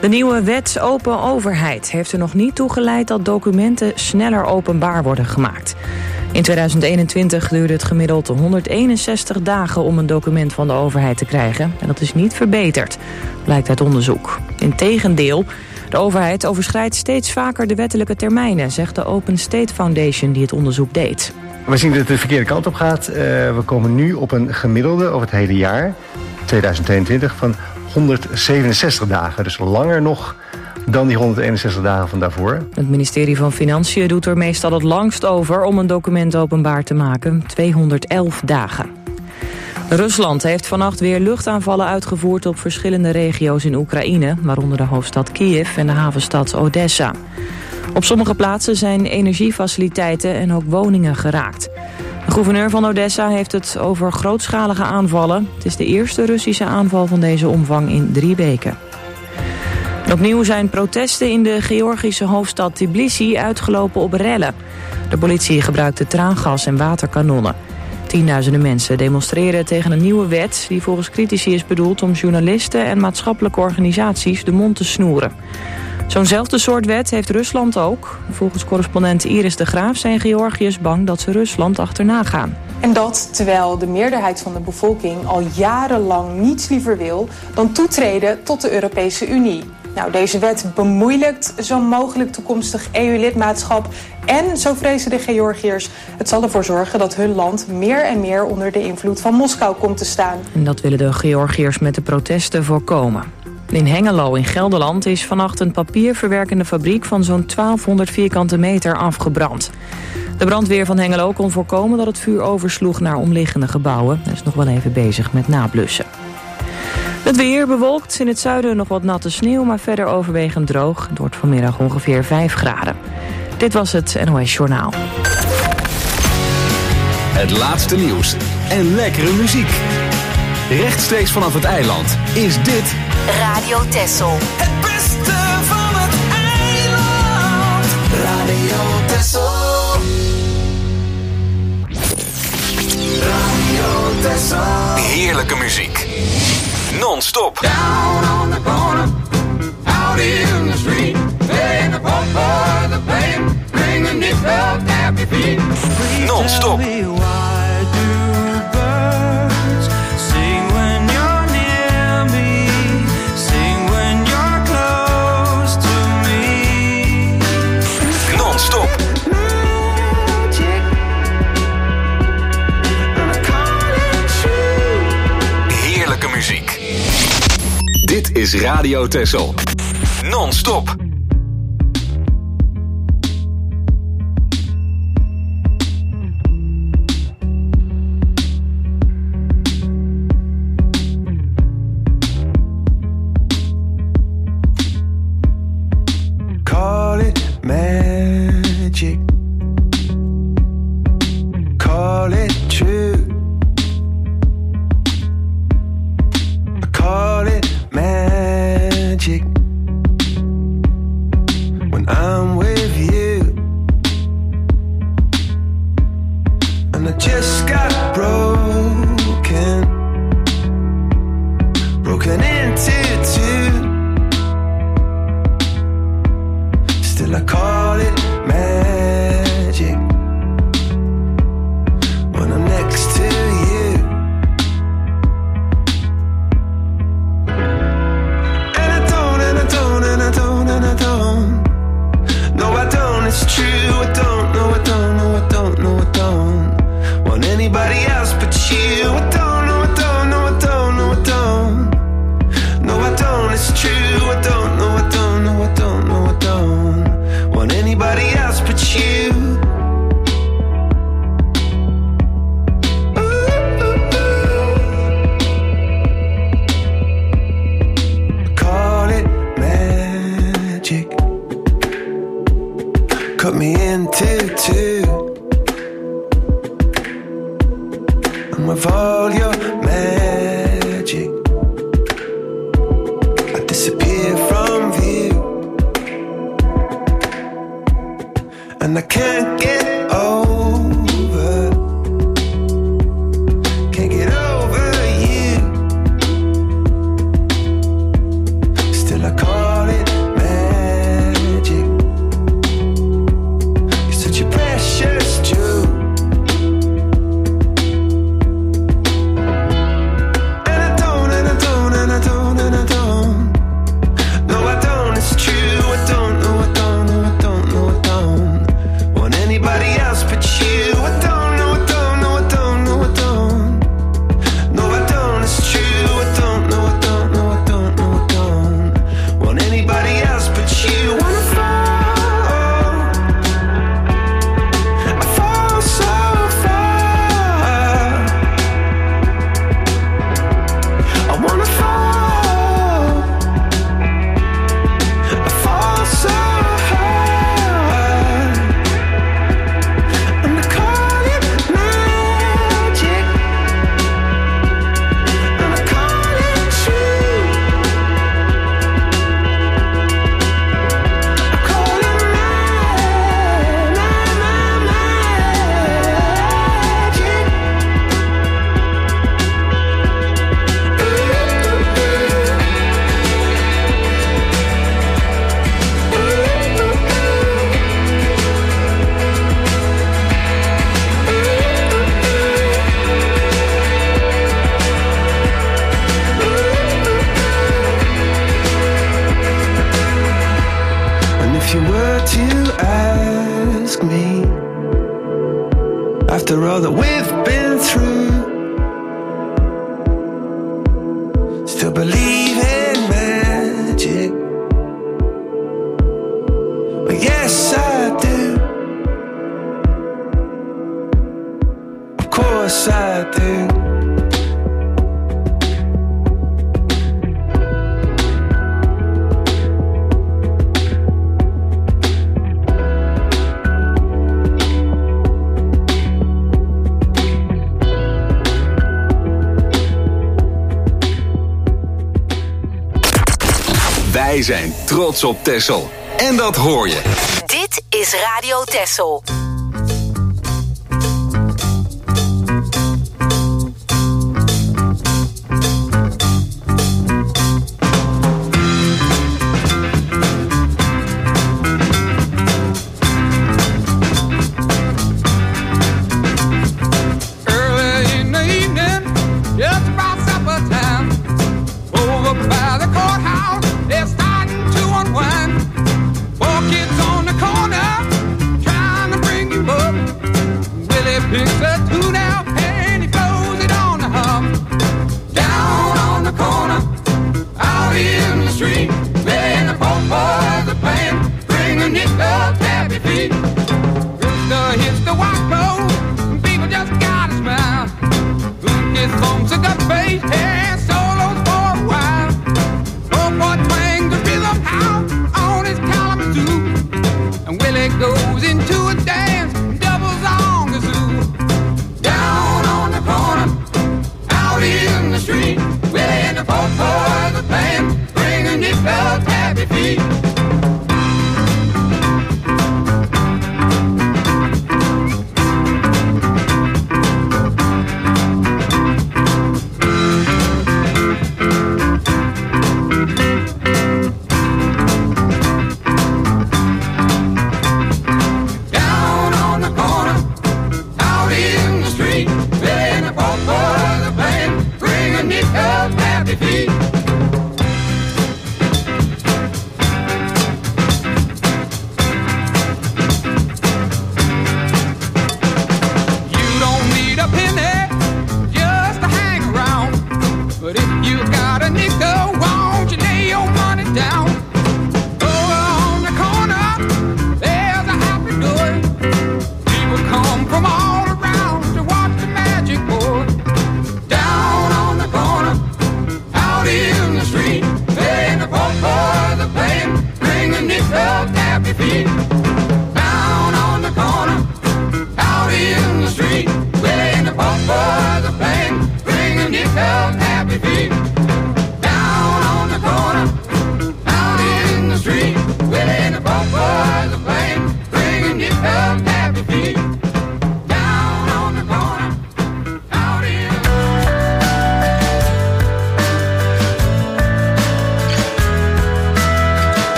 De nieuwe wet Open Overheid heeft er nog niet toe geleid dat documenten sneller openbaar worden gemaakt. In 2021 duurde het gemiddeld 161 dagen om een document van de overheid te krijgen. En dat is niet verbeterd, blijkt uit onderzoek. Integendeel, de overheid overschrijdt steeds vaker de wettelijke termijnen, zegt de Open State Foundation die het onderzoek deed. We zien dat het de verkeerde kant op gaat. We komen nu op een gemiddelde over het hele jaar, 2022, van 167 dagen. Dus langer nog dan die 161 dagen van daarvoor. Het ministerie van Financiën doet er meestal het langst over om een document openbaar te maken, 211 dagen. Rusland heeft vannacht weer luchtaanvallen uitgevoerd op verschillende regio's in Oekraïne, waaronder de hoofdstad Kiev en de havenstad Odessa. Op sommige plaatsen zijn energiefaciliteiten en ook woningen geraakt. De gouverneur van Odessa heeft het over grootschalige aanvallen. Het is de eerste Russische aanval van deze omvang in 3 weken. En opnieuw zijn protesten in de Georgische hoofdstad Tbilisi uitgelopen op rellen. De politie gebruikte traangas en waterkanonnen. Tienduizenden mensen demonstreren tegen een nieuwe wet die volgens critici is bedoeld om journalisten en maatschappelijke organisaties de mond te snoeren. Zo'nzelfde soort wet heeft Rusland ook. Volgens correspondent Iris de Graaf zijn Georgiërs bang dat ze Rusland achterna gaan. En dat terwijl de meerderheid van de bevolking al jarenlang niets liever wil dan toetreden tot de Europese Unie. Nou, deze wet bemoeilijkt zo mogelijk toekomstig EU-lidmaatschap. En, zo vrezen de Georgiërs, het zal ervoor zorgen dat hun land meer en meer onder de invloed van Moskou komt te staan. En dat willen de Georgiërs met de protesten voorkomen. In Hengelo in Gelderland is vannacht een papierverwerkende fabriek van zo'n 1200 vierkante meter afgebrand. De brandweer van Hengelo kon voorkomen dat het vuur oversloeg naar omliggende gebouwen. Hij is nog wel even bezig met nablussen. Het weer bewolkt, in het zuiden nog wat natte sneeuw, maar verder overwegend droog. Het wordt vanmiddag ongeveer 5 graden. Dit was het NOS Journaal. Het laatste nieuws en lekkere muziek. Rechtstreeks vanaf het eiland is dit Radio Texel. Het beste van het eiland. Radio Texel. Radio Texel. heerlijke muziek. Non-stop. Down on the corner, out in the street, playing the popo, the playing, bring the nickel, tap your feet. Non-stop. Dit is Radio Texel. Non-stop. Call it magic. Call it true. Call it magic when I'm with you, and I just got broken into two. Still I call it magic when I'm next to you. It's true, I don't know, I don't know, I don't know, I don't want anybody else but you. I don't know, I don't know, I don't know, I don't. No, I don't, it's true, I don't know, I don't know, I don't know, I don't want anybody else but you. Cut me into two, and with all your magic, I disappear from view, and I can't get over you. Still I call it if you were to ask me, after all that we've been through, still believe in magic? Well, yes, I do. Of course I do. Wij zijn trots op Texel. En dat hoor je. Dit is Radio Texel.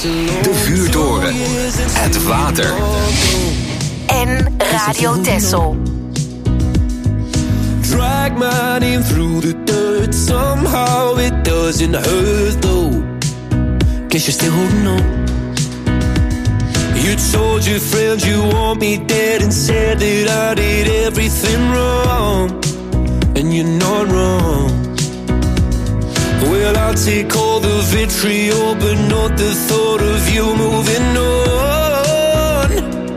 De vuurtoren. Het water. En Radio Texel. Drag my name through the dirt. Somehow it doesn't hurt though. Guess you're still holding on. You told your friends you want me dead and said that I did everything wrong. And you're not wrong. Well, I'll take all the vitriol, but not the thought of you moving on.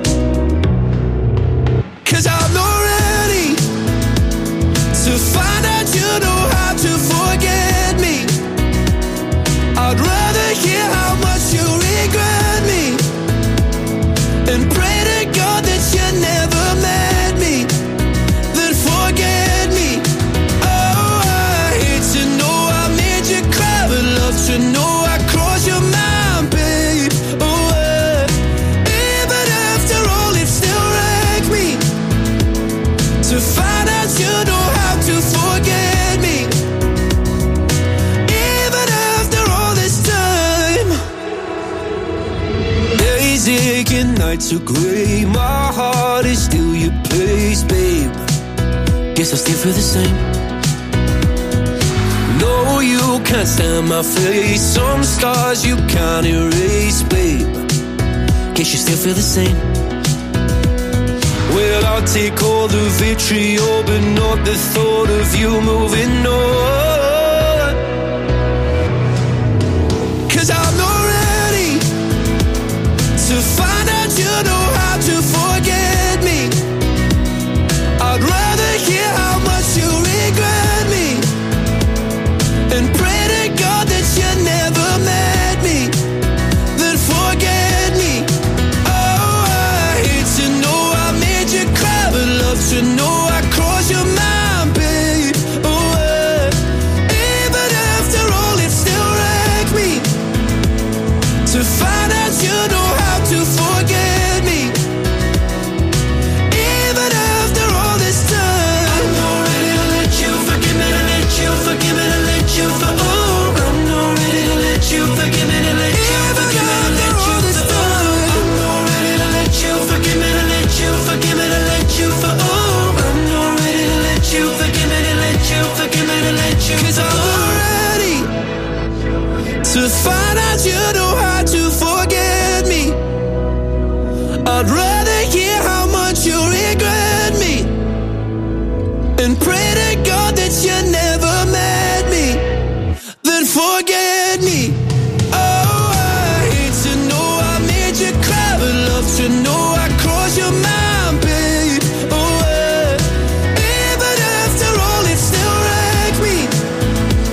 'Cause I'm not ready to find out you know how to forget me. I'd rather hear how much you regret me and pray to God that you never met me, then forget me. Oh, I hate to know I made you cry, but love to know I crossed your mind, babe. Oh, even after all, it still wrecked me to find out you know how to forget me. Even after all this time, days aching, nights are gray. My heart is still your place, babe. Guess I still feel the same. No, you can't stand my face. Some scars you can't erase, babe. Guess you still feel the same. Well, I'll take all the vitriol, but not the thought of you moving on. 'Cause I'm not ready to find out you know how to forget me. I'd rather hear how much you regret me and pray to God that you never met me, then forget me. Oh, I hate to know I made you cry, but love to know I crossed your mind, babe. Oh, even after all, it still wrecked me to find out you know how to forget me. Even after all this time, I'm not ready to let you forgive me, to let you forgive me, to let you for. Oh, I'm not ready to let you forgive me, to let you forgive me, to let you for. I'm not ready to let you forgive me, to let you forgive me, to let you for. Oh, I'm not ready to let you forgive me, to let you forgive me, to let you. 'Cause I'm not ready to find out you know how to forget me. I'd rather hear how much you regret me and pray to God that you never met me, then forget me. Oh, I hate to know I made you cry, but love to know I crossed your mind, babe. Oh, even after all, it still wrecked me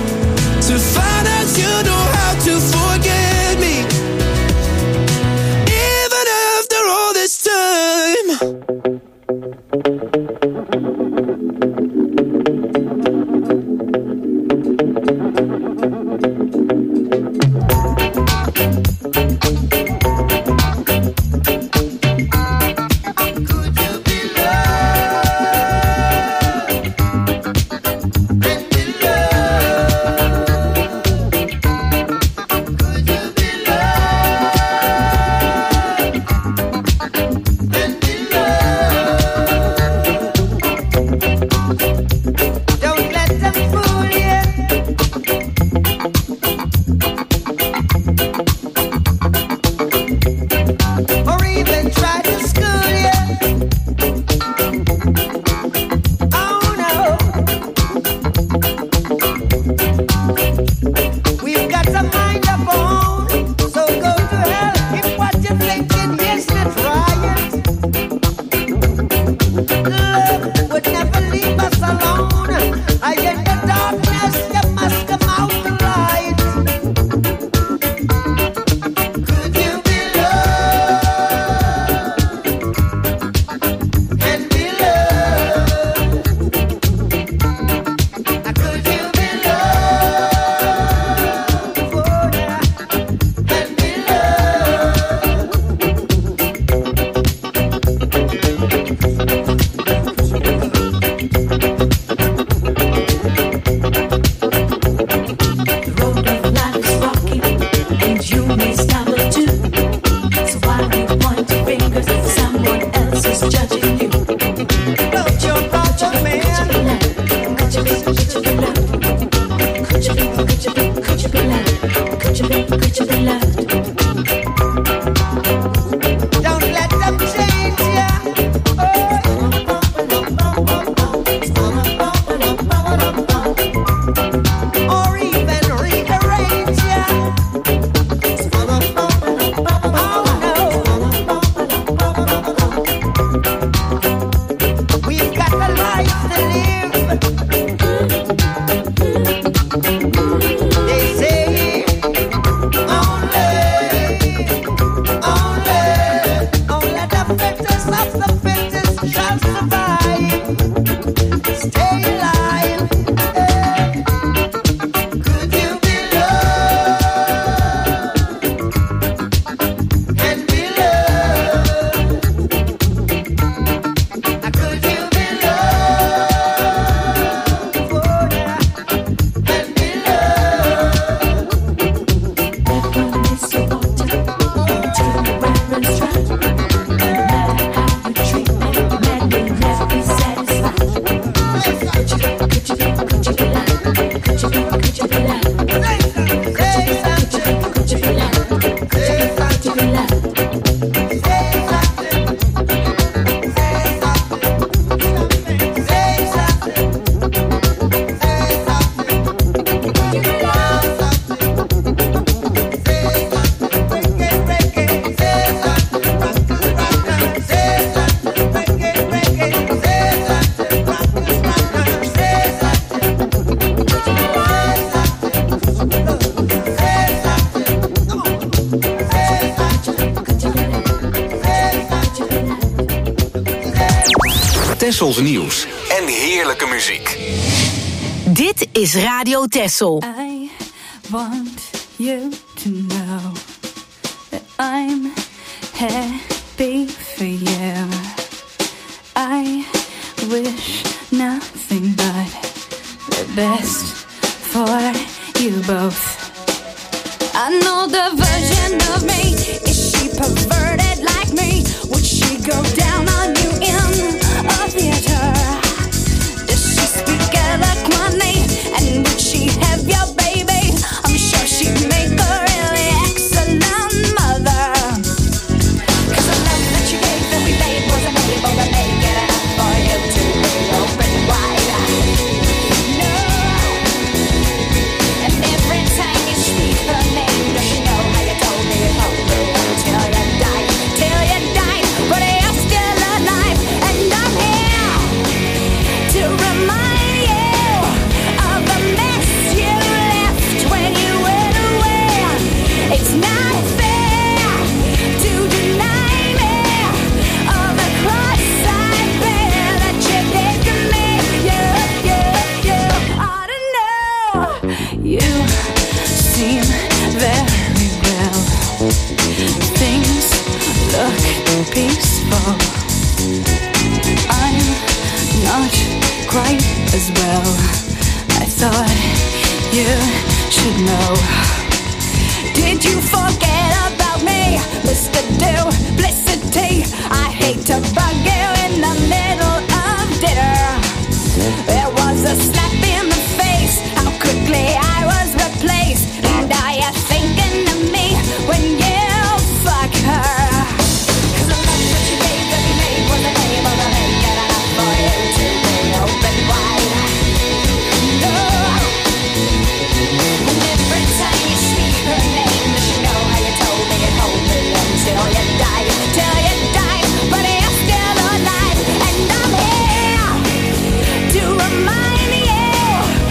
Tessel's nieuws en heerlijke muziek. Dit is Radio Tessel. I want you to know that I'm happy for you. I wish nothing but the best for you both. I know the version of me, is she perverted like me? Would she go down on you in a theater? Does she speak eloquently? And would she have your baby? I'm sure she'd make a really excellent mother. 'Cause the love that you gave that we made wasn't able to make it enough for you to be open wide. No. And every time you speak her name, does she know how you told me you told me until you died? Till you died, but you're still alive. And I'm here to remind you of the mess you left when you went away. It's not fair to deny me of the cross I bear that you did to me. You ought to know. You seem very well. Things look peaceful. I'm not quite as well. I thought you should know. Did you forget about me, Mr. Duplicity? I hate to bug you in the middle of dinner. There was a slap in the face, how quickly I was replaced. And are you thinking of me when you fuck her? 'Cause the love that you gave that we made wasn't able to make it enough for you to be open wide. No. And every time you speak her name, does she know how you told me and hold me until you died? Till you died, but you're still alive. And I'm here to remind you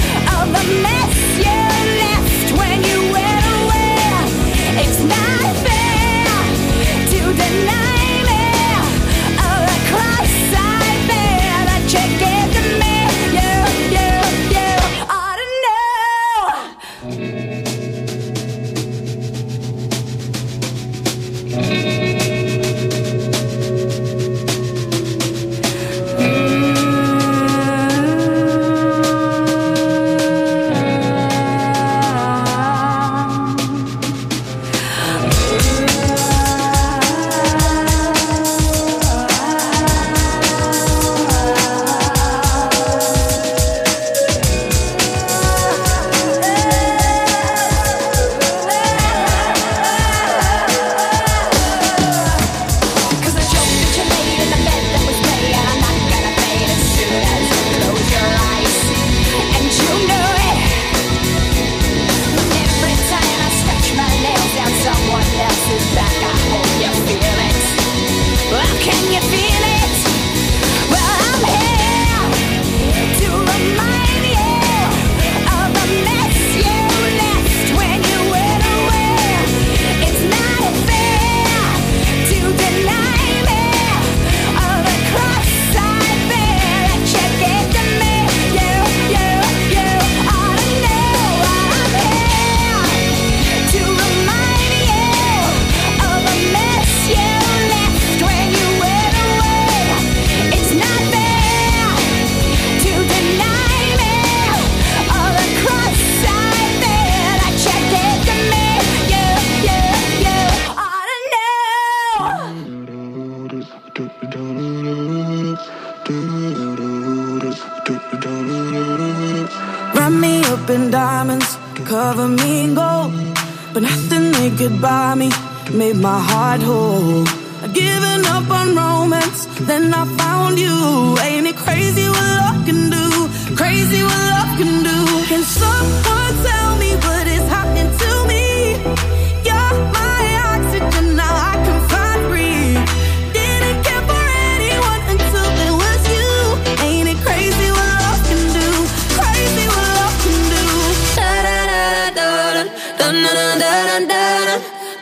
cover me in gold, but nothing they could buy me made my heart whole. I'd given up on romance, then I found you. Ain't it crazy what love can do? Crazy what love can do. Can someone tell me what is happening to me? You're my oxygen, now I can find breathe. Didn't care for anyone until there was you. Ain't it crazy what love can do? Crazy what love can do. Da da da da da da da da da da.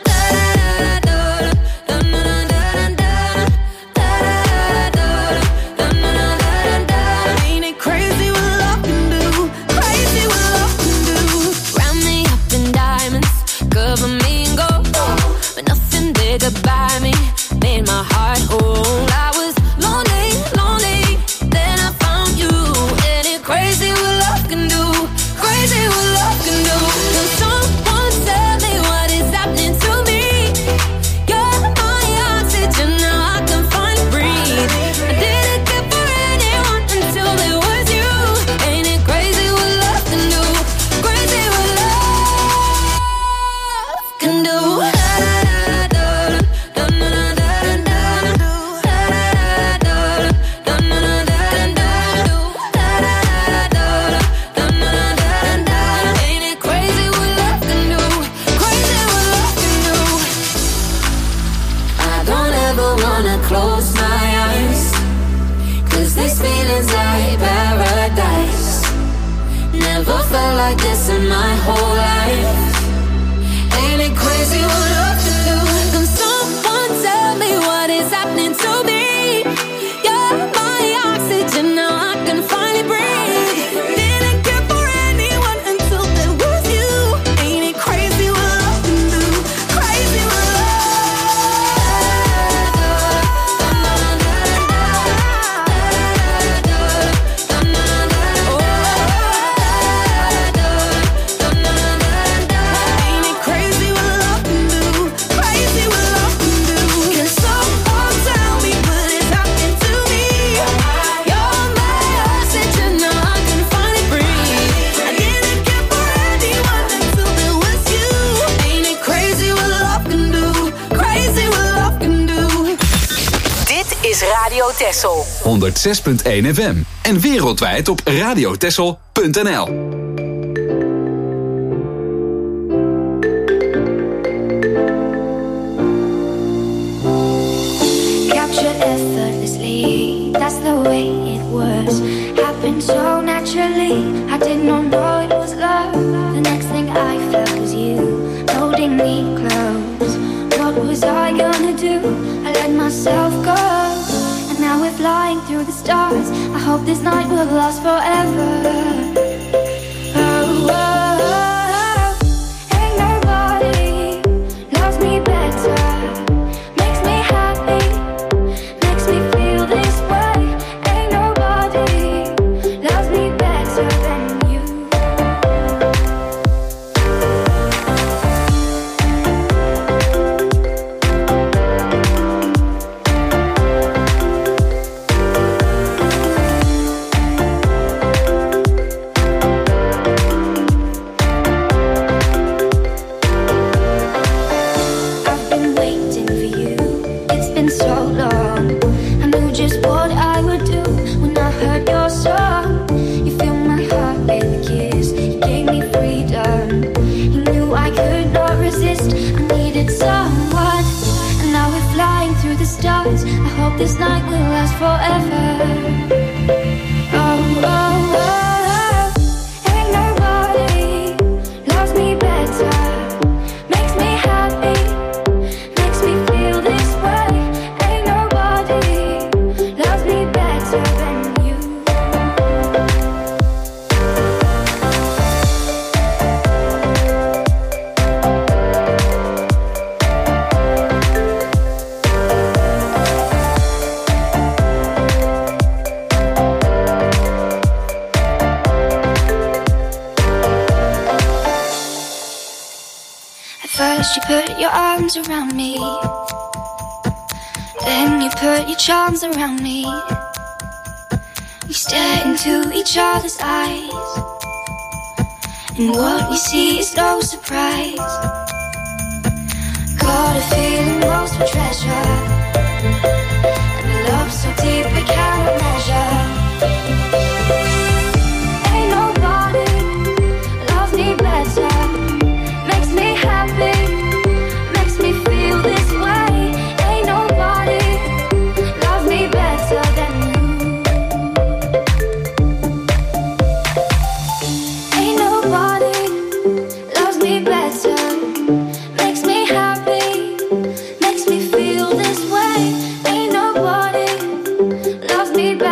By me, made my heart whole. I was lonely, lonely, then I found you. And it crazy what love can do, crazy what love can do. Can someone tell me what is happening to me? You're my oxygen, now I can finally breathe. I didn't care for anyone until it was you. Ain't it crazy what love can do, crazy what love can do. Close my eyes, 'cause these feelings are paradise. Never felt like this in my whole life. Ain't it crazy what love can do? Can someone tell me what is happening to me? You're my oxygen, now I can finally breathe. Didn't care for anyone until there was you. Ain't it crazy what love can do? Crazy what Radio Texel 106.1 FM en wereldwijd op radiotexel.nl. Captured effortlessly, that's the way it was. Happened so naturally, I did not know it was love. The next thing I felt was you holding me close. What was I gonna do? I let myself go. Now we're flying through the stars. I hope this night will last forever. Oh, oh, oh. Ain't nobody loves me better. Makes me happy, makes me feel this way. Ain't nobody loves me better than you. This night will last forever. Oh, oh, oh. Ain't nobody loves me better. Makes me happy, makes me feel this way. Ain't nobody loves me better than you. First you put your arms around me, then you put your charms around me. We stare into each other's eyes, And what we see is no surprise. Got a feeling most we treasure, and a love so deep we cannot measure. Ain't nobody loves me better, makes me happy, makes me feel this way. Ain't nobody loves me better than you. Ain't nobody loves me better, makes me happy, makes me feel this way. Ain't nobody loves me better.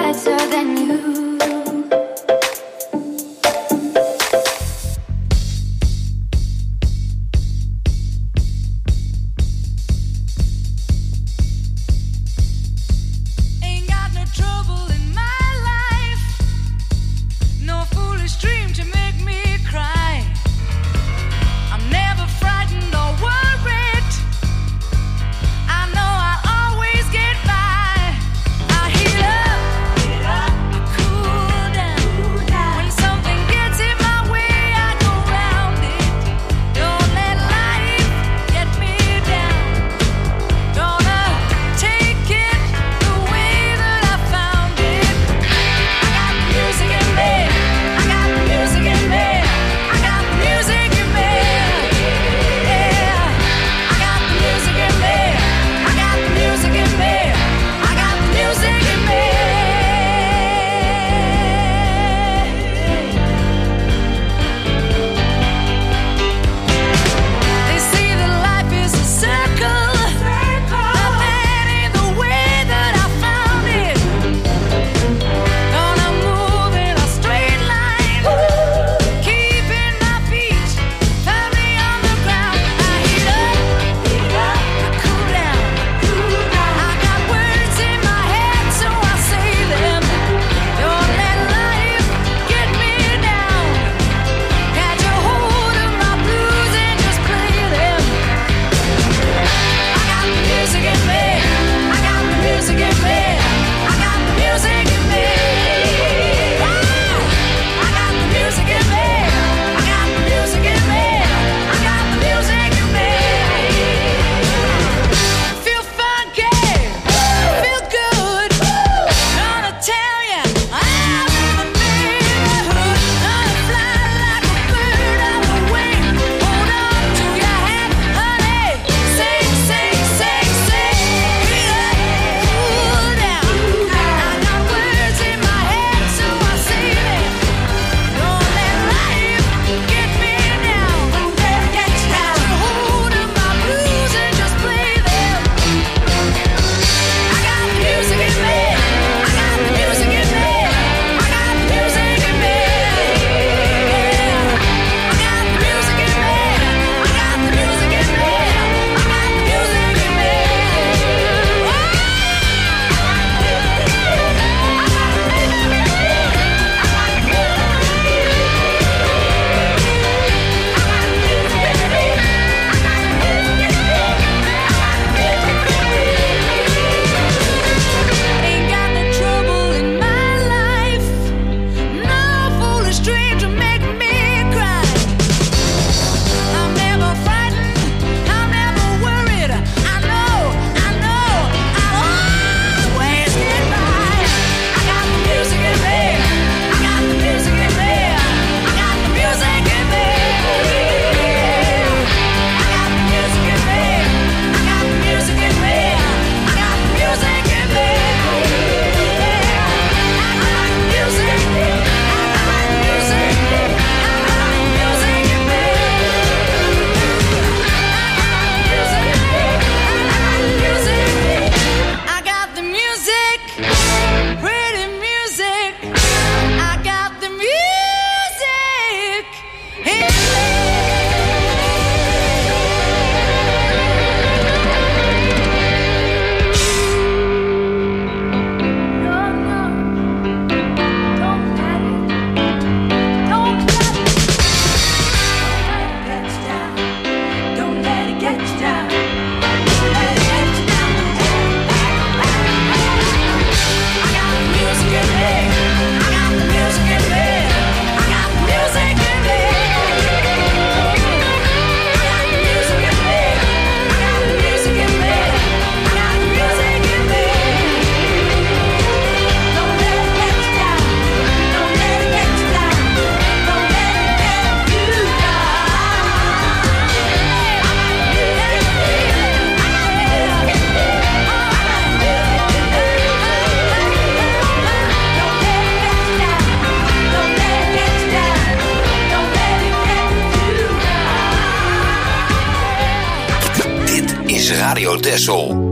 Radio Texel.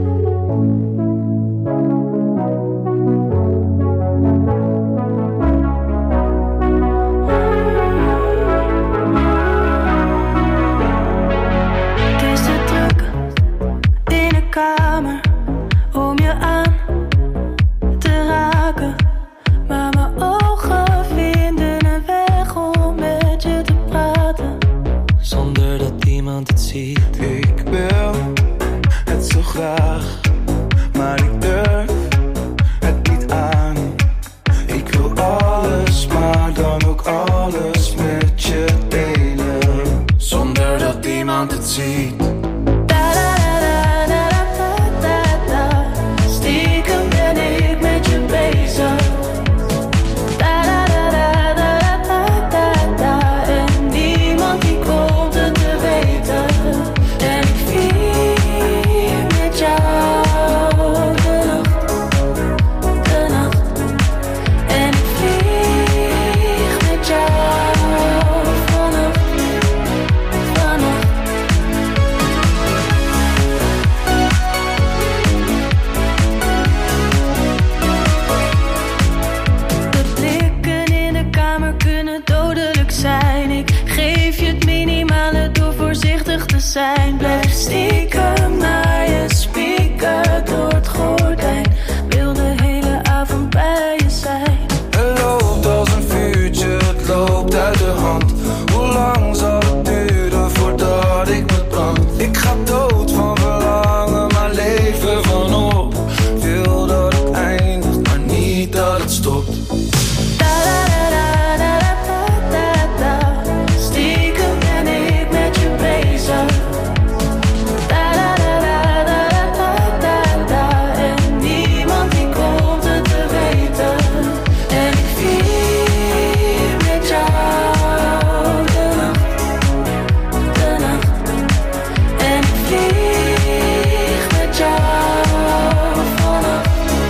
Ik wil het zo graag, maar ik durf het niet aan. Ik wil alles, maar dan ook alles met je delen, zonder dat iemand het ziet. Stiekem ben ik met je bezig. En niemand die komt het te weten. En ik vier met jou de nacht. En ik vlieg met jou vannacht. De blikken in de kamer kunnen dodelijk zijn. Ik geef je het minimale door voorzichtig te zijn. Blijf stiekem naar je spieken door het gordijn. Wil de hele avond bij je zijn. Het loopt als een vuurtje, het loopt uit de hand. Hoe lang zal het duren voordat ik me brand? Ik ga dood van verlangen, maar leven vanop. Wil dat het eindigt, maar niet dat het stopt. Stiekem ben ik met je bezig. En niemand die komt het te weten. En ik vier met jou de nacht. En ik vlieg met jou vannacht.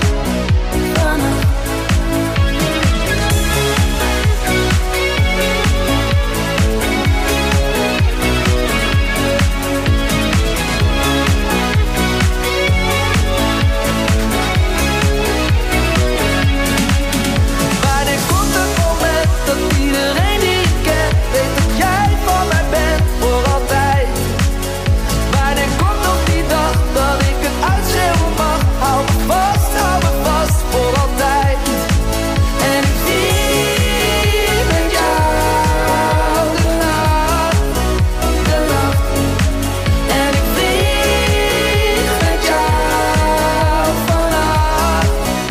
Wanneer komt het moment dat iedereen die ik ken weet dat jij van mij bent voor altijd? Wanneer komt nog die dag dat ik het uitschreeuwen mag? Hou me vast voor altijd. En ik vier met jou de nacht. En ik vlieg met jou vannacht.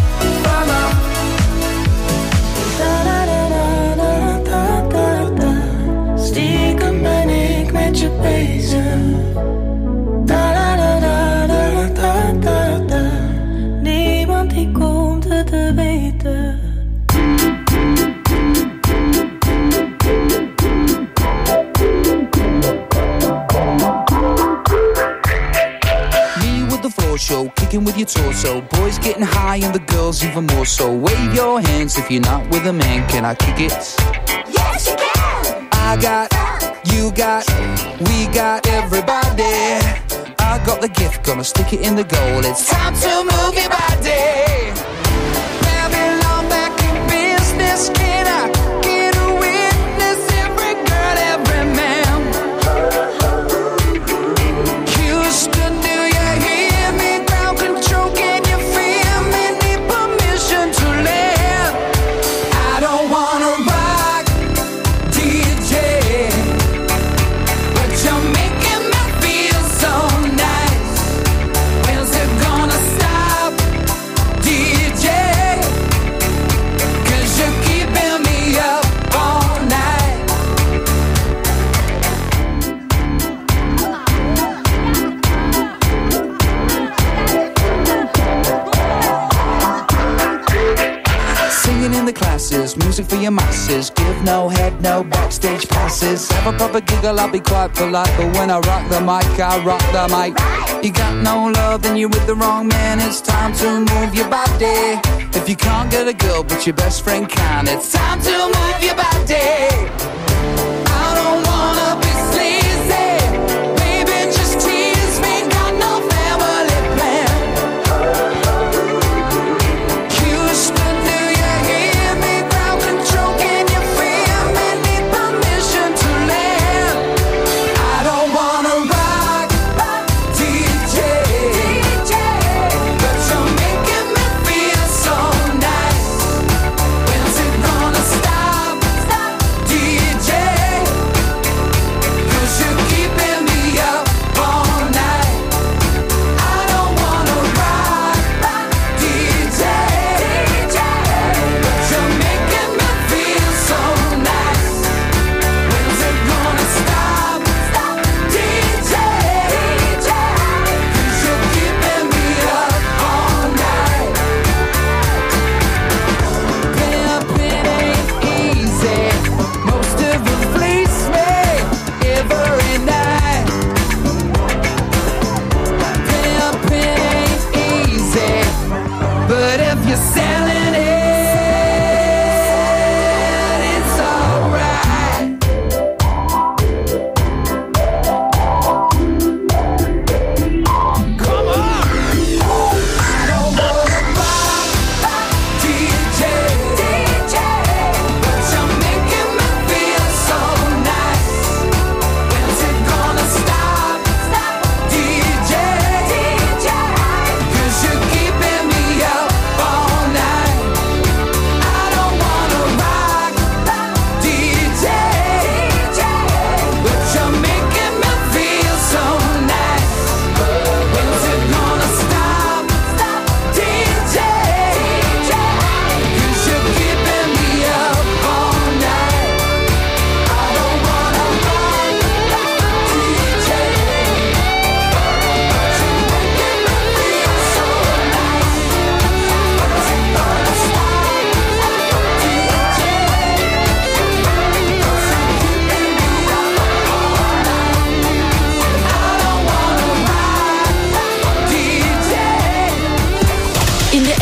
Stiekem ben ik met je bezig. Niemand die komt het te weten. Me with the floor show, kicking with your torso. Boys getting high and the girls even more so. Wave your hands if you're not with a man. Can I kick it? Yes, you can. I got, you got, we got everybody. I got the gift, gonna stick it in the goal. It's time to move your body. Babylon back in business. Can I get a witness? Every girl, every man. Houston, do you hear me? Ground control, can you feel me? Need permission to land. I don't wanna rock, DJ, but you're making me feel so nice. When's it gonna stop, DJ? 'Cause you're keeping me up all night. Singing in the classes, music for your masses. Give no head, no backstage passes. Have a proper giggle, I'll be quite polite. But when I rock the mic, I rock the mic. You got no love, then you're with the wrong man. It's time to move your body. If you can't get a girl, but your best friend can, it's time to move your body. I don't wanna be sleazy. Baby, just tease me. Got no fantasy.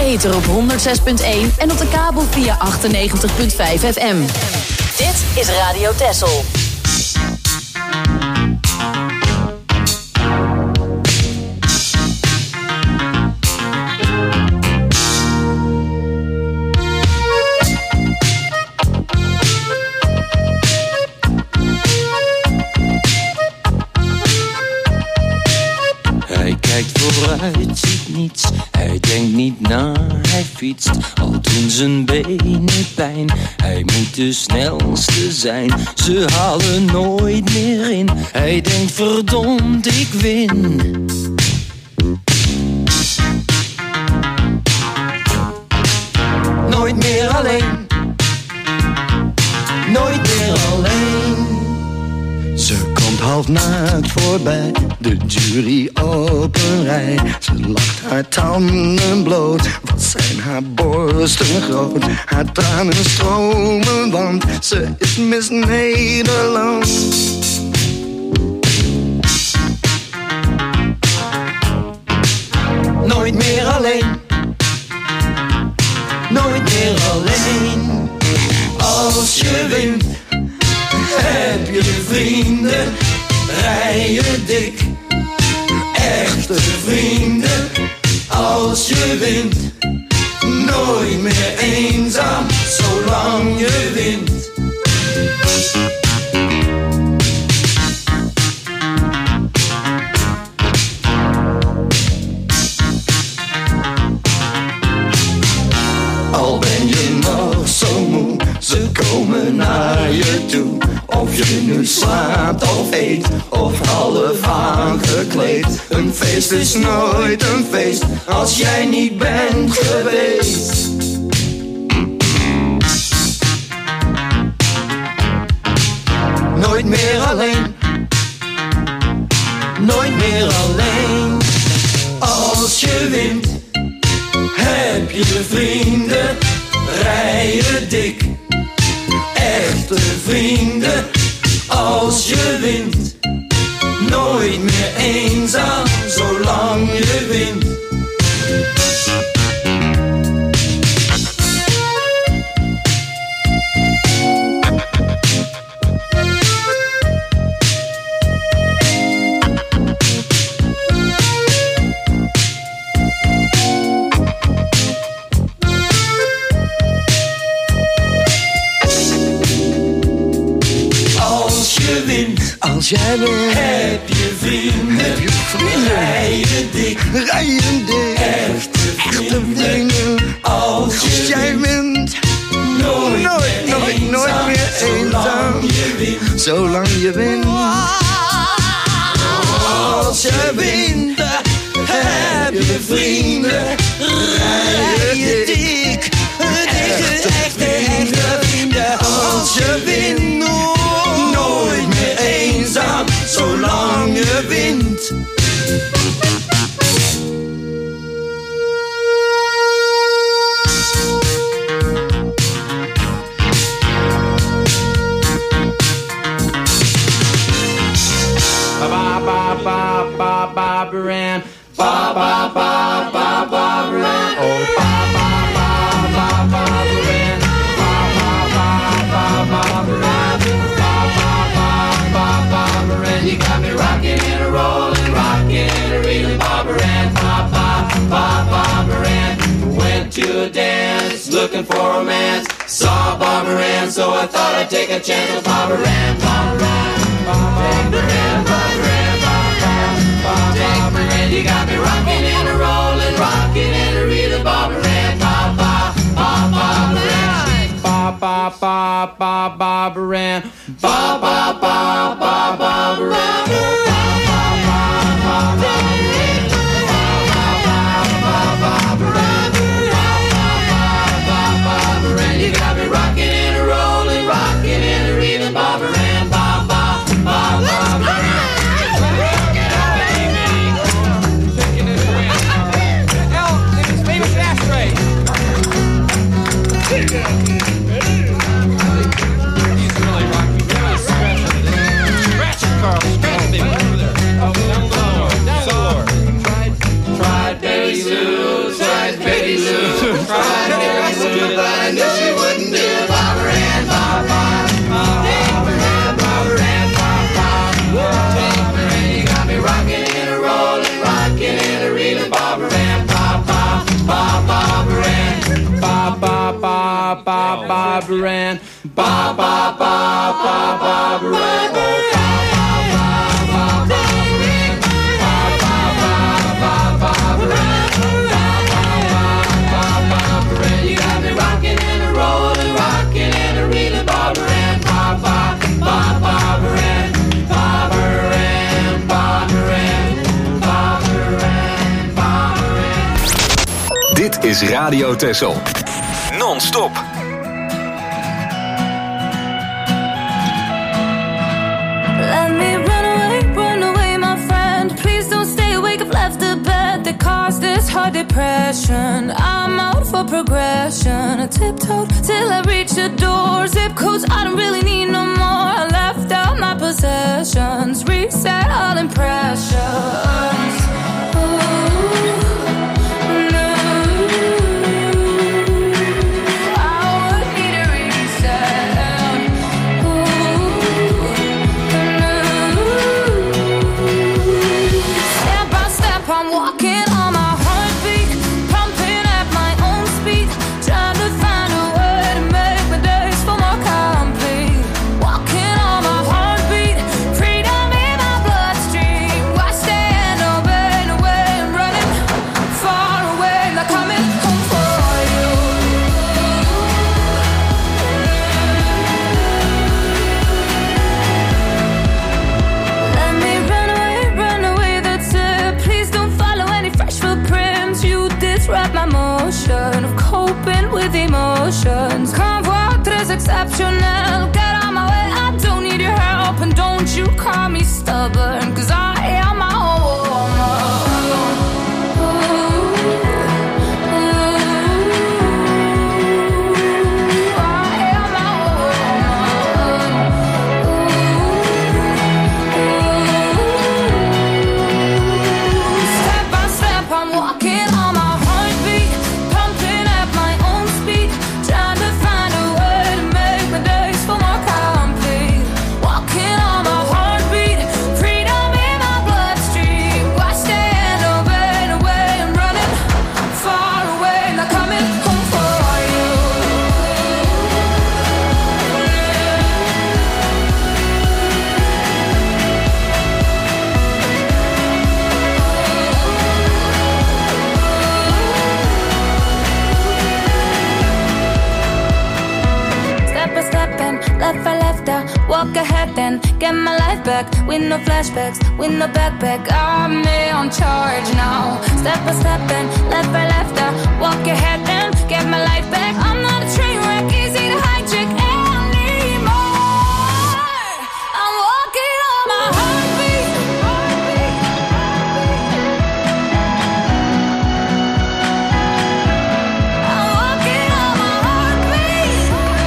ether op 106.1 en op de kabel via 98.5 FM. Dit is Radio Texel. Hij kijkt vooruit, ziet niets. Hij denkt niet na, hij fietst. Al doen zijn benen pijn. Hij moet de snelste zijn. Ze halen nooit meer in. Hij denkt verdomd, ik win. Nooit meer alleen. Nooit meer alleen. Ze komt half naakt voorbij, de jury op een rij. Ze lacht haar tanden bloot, wat zijn haar borsten groot. Haar tranen stromen, want ze is Miss Nederland. Nooit meer alleen. Nooit meer alleen. Als je wint, heb je vrienden, rij je dik. Echte vrienden, als je wint. Nooit meer eenzaam, zolang je wint. Al ben je nog zo moe, ze komen naar je toe. Of je nu slaapt of eet, of half aangekleed. Een feest is nooit een feest, als jij niet bent geweest. Nooit meer alleen. Nooit meer alleen. Als je wint, heb je vrienden, rij je dik. Echte vrienden, als je wint. Nooit meer eenzaam, zolang je wint. Als jij wint, heb je vrienden, rij je dik. Echte vrienden, als jij wint. Nooit meer eenzaam, zolang je wint. Als je wint, heb je vrienden, rij je dik. Echte vrienden, als je wint. Nooit meer eenzaam, zolang je wint. Ba-ba-ba-ba-ba-ba-ba-ba-ran. Ba-ba-ba-ba-ba-ba-ran. Oh, ba-ba-ba-ba-ba-ba-ran. Ba-ba-ba-ba-ba-ba-ran. Ba-ba-ba-ba-ba-ba-ran. You got me rocking and rolling, rocking and reeling, Barbara Ann. Ba-ba-ba-ba-ran. Went to a dance, looking for romance. Saw Barbara Ann, so I thought I'd take a chance with Barbara Ann. Barbara Ann, Barbara Ann, Barbara Ann, Barbara Ann. You got me rocking and a rolling, rocking and a reeling, Barbara Ann. Ba-ba-ba-ba-ba-ran. Ba-ba-ba-ba-ba-ran. Ba-ba-ba-ba-ba-ran. You got me rocking and a rolling, rocking and a reeling, Barbara Ann. Ba-ba-ba-ba-ran. He's really rocking. Barbara Ann. Ba ba ba ba Barbara Ann. You got me rocking and a rolling, rocking and a reeling, Barbara Ann. Ba ba ba Barbara Ann. Barbara Ann, Barbara Ann, Barbara Ann, Barbara Ann. Dit is Radio Texel. Non-stop. Let me run away, my friend. Please don't stay awake, I've left the bed that caused this hard depression. I'm out for progression. I tiptoed till I reached the door. Zip codes I don't really need no more. I left out my possessions. Reset all impressions. I'm walking on my heartbeat, pumping at my own speed, trying to find a way to make my days feel more complete. Walking on my heartbeat, freedom in my bloodstream. I stand obeying away and running far away, not coming home for you. Let me run away, that's it. Please don't follow any fresh footprints. You disrupt my motion of coping with emotions. Convoy tres exceptional. Get on my way, I don't need your help. And don't you call me stubborn, cause I am my own woman. I'm walking on my heartbeat, pumping at my own speed, trying to find a way to make my days feel more complete. Walking on my heartbeat, freedom in my bloodstream. I stand obeying away and running far away, not coming home for you. Step by step and left by left, I walk ahead and get my life back. With no flashbacks, with no backpack, I'm me on charge now. Step by step and left by left, I walk ahead and get my life back. I'm not a train wreck, easy to hijack anymore. I'm walking on my heartbeat. I'm walking on my heartbeat.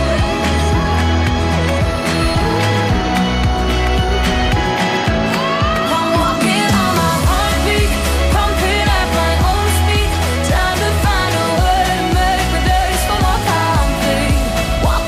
I'm walking on my heartbeat, pumping at my own speed, trying to find a way to make my days feel more complete.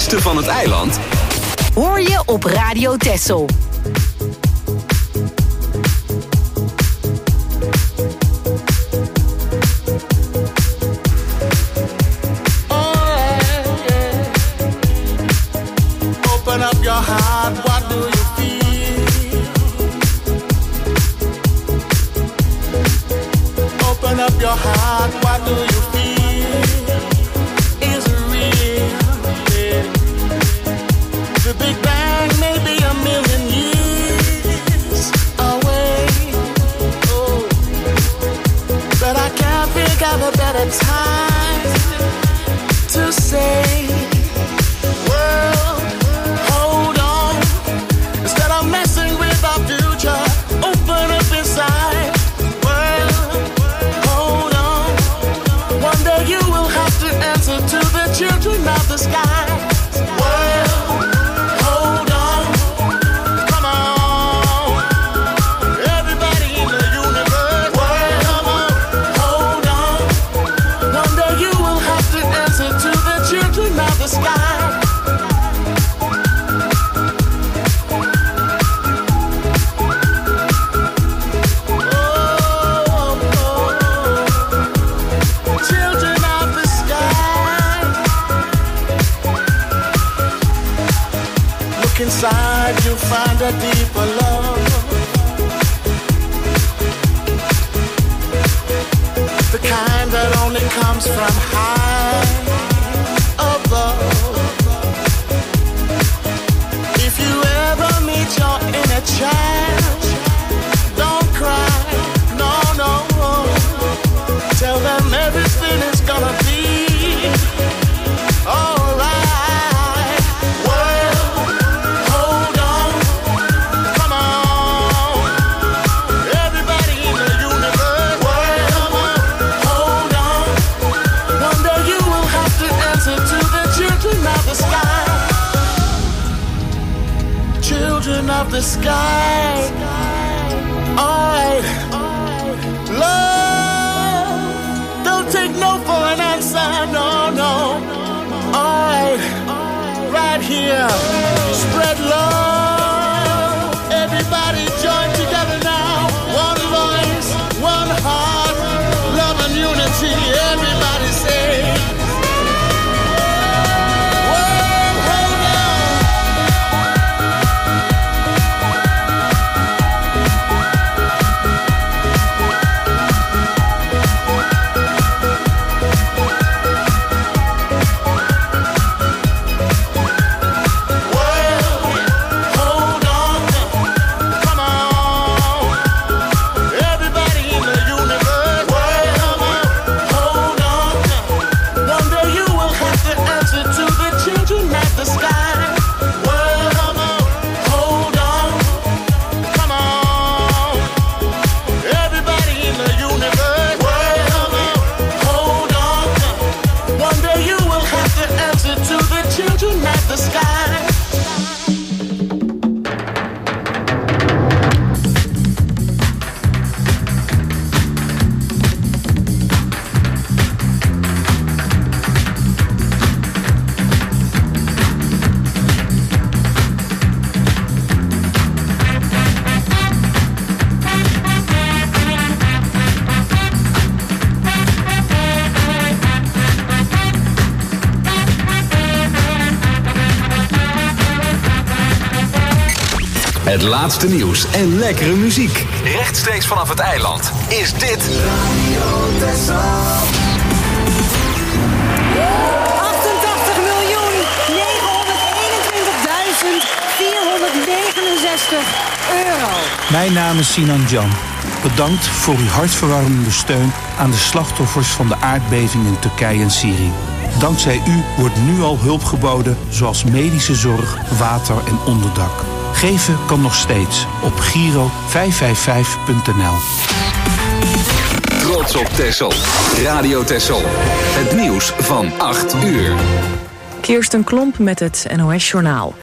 mooiste van het eiland hoor je op Radio Texel. Open up your heart, what do you feel? Open up your heart, what do you feel? Is it real? Yeah. The Big Bang may be a million years away. Oh. But I can't think of a better time to say, world, hold on. Instead of messing with our future, open up inside. World, hold on. One day you will have to answer to the children of the sky. World, hold on. Come on. Everybody in the universe. World, come on. Hold on. One day you will have to answer to the children of the sky. Children of the sky. Look inside, you'll find a deeper love. The kind that only comes from high above. If you ever meet your inner child, don't cry, no, no. Tell them everything is gonna be alright. World, hold on. Come on. Everybody in the universe. World, come on. Hold on. One day you will have to answer to the children of the sky. Children of the sky. Alright. Love. Don't take no for an answer. No, no. Alright. Right here. Spread love. Everybody join together now. One voice, one heart. Love and unity. Everybody say. World, hold on. World, hold on. Come on. Everybody in the universe. World, come on. Hold on. One day you will have to answer to the children of the sky. World, come on. Hold on. Come on. Everybody in the universe. World, come on. Hold on. One day you will have to answer to the children of the sky. Het laatste nieuws en lekkere muziek. Rechtstreeks vanaf het eiland is dit Radio Texel. 88.921.469 €. Mijn naam is Sinan Can. Bedankt voor uw hartverwarmende steun aan de slachtoffers van de aardbeving in Turkije en Syrië. Dankzij u wordt nu al hulp geboden, zoals medische zorg, water en onderdak. Geven kan nog steeds op Giro 555.nl. Trots op Texel. Radio Texel. Het nieuws van 8 uur. Kirsten Klomp met het NOS-journaal.